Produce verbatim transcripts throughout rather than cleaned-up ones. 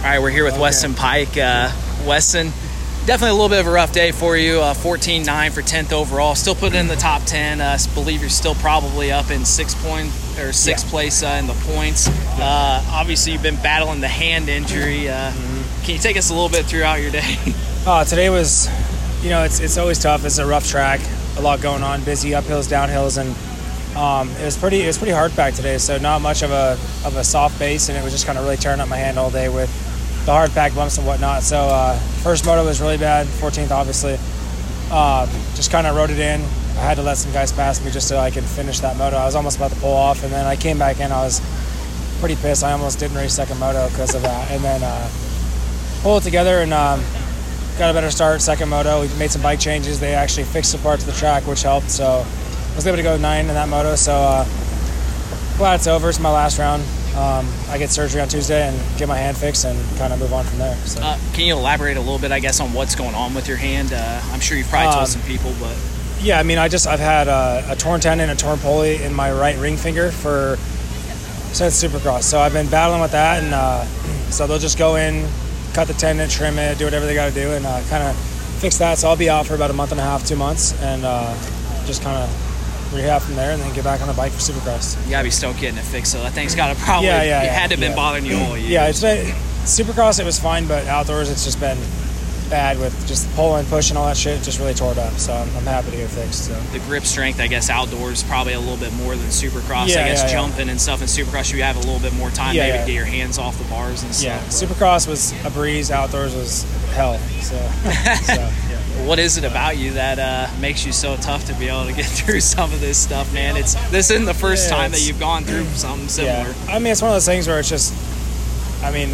All right, we're here with Okay. Weston Pike. Uh, Weston, definitely a little bit of a rough day for you. Uh, fourteen nine for tenth overall. Still putting in the top ten. I uh, believe you're still probably up in six point or sixth Yeah. place uh, in the points. Uh, obviously, you've been battling the hand injury. Uh, Mm-hmm. Can you take us a little bit throughout your day? Uh, today was, you know, it's it's always tough. It's a rough track, a lot going on, busy uphills, downhills, and um, it was pretty it was pretty hard packed today. So not much of a of a soft base, and it was just kind of really tearing up my hand all day with the hard pack bumps and whatnot. So uh, first moto was really bad, fourteenth obviously. Uh, just kind of rode it in. I had to let some guys pass me just so I could finish that moto. I was almost about to pull off, and then I came back in. I was pretty pissed. I almost didn't race second moto because of that, and then uh, pulled it together and. Um, Got a better start, second moto. We made some bike changes. They actually fixed some parts of the track, which helped. So I was able to go nine in that moto. So uh, glad it's over. It's my last round. Um, I get surgery on Tuesday and get my hand fixed and kind of move on from there. So. Uh, can you elaborate a little bit, I guess, on what's going on with your hand? Uh, I'm sure you've probably told Um, some people, but Yeah, I mean, I just I've had a, a torn tendon, a torn pulley in my right ring finger for since Supercross. So I've been battling with that, and uh, so they'll just go in, cut the tendon, trim it, do whatever they got to do, and uh, kind of fix that. So I'll be out for about a month and a half, two months, and uh, just kind of rehab from there, and then get back on the bike for Supercross. you gotta be stoked getting it fixed. So that thing's got to probably Yeah, yeah, it yeah, had to have been yeah. bothering you all year. Yeah, it's been Supercross. It was fine, but outdoors, it's just been bad with just pulling, pushing, all that shit. It just really tore it up. So I'm, I'm happy to get it fixed. So. The grip strength, I guess, outdoors probably a little bit more than Supercross. Yeah, I guess yeah, yeah. jumping and stuff in Supercross, you have a little bit more time Yeah, maybe yeah. to get your hands off the bars and Yeah, stuff. Supercross was a breeze. Outdoors was hell. So, so yeah. But what is it about you that uh, makes you so tough to be able to get through some of this stuff, man? It's this isn't the first Yeah, time that it's- you've gone through something similar. Yeah. I mean, it's one of those things where it's just, I mean,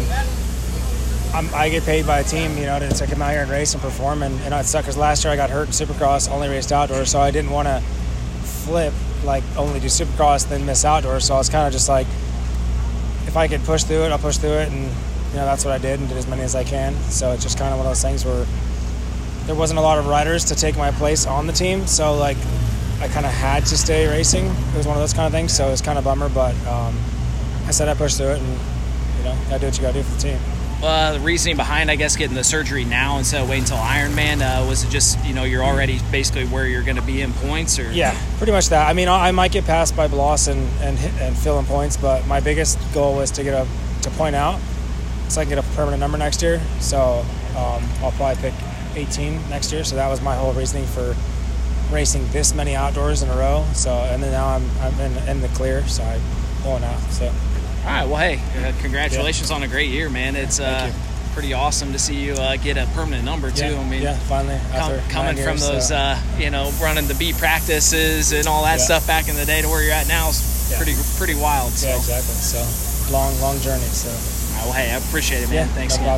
I'm, I get paid by a team, you know, to, to come out here and race and perform. And, you know, it sucks because last year I got hurt in Supercross, only raced outdoors, so I didn't want to flip, like, only do Supercross, then miss outdoors. So I was kind of just like, if I could push through it, I'll push through it. And, you know, that's what I did and did as many as I can. So it's just kind of one of those things where there wasn't a lot of riders to take my place on the team. So, like, I kind of had to stay racing. It was one of those kind of things. So it was kind of a bummer, but um, I said I pushed through it and, you know, gotta do what you gotta do for the team. Uh, the reasoning behind, I guess, getting the surgery now instead of waiting until Ironman, uh, was it just, you know, you're already basically where you're going to be in points? Or Yeah, pretty much that. I mean, I I might get passed by Bloss and and, hit, and fill in points, but my biggest goal was to get a to point out so I can get a permanent number next year. So um, I'll probably pick eighteen next year. So that was my whole reasoning for racing this many outdoors in a row. So and then now I'm I'm in, in the clear, so I'm pulling out. So. All right, well, hey, uh, congratulations on a great year, man. It's uh, Thank you. pretty awesome to see you uh, get a permanent number, too. Yeah, I mean, yeah, finally. com- After coming nine from years, those, so. uh, you know, running the beat practices and all that Yeah. stuff back in the day to where you're at now is Yeah. pretty pretty wild. So. Yeah, exactly. So long, long journey. So All right, well, hey, I appreciate it, man. yeah, Thanks no again. problem.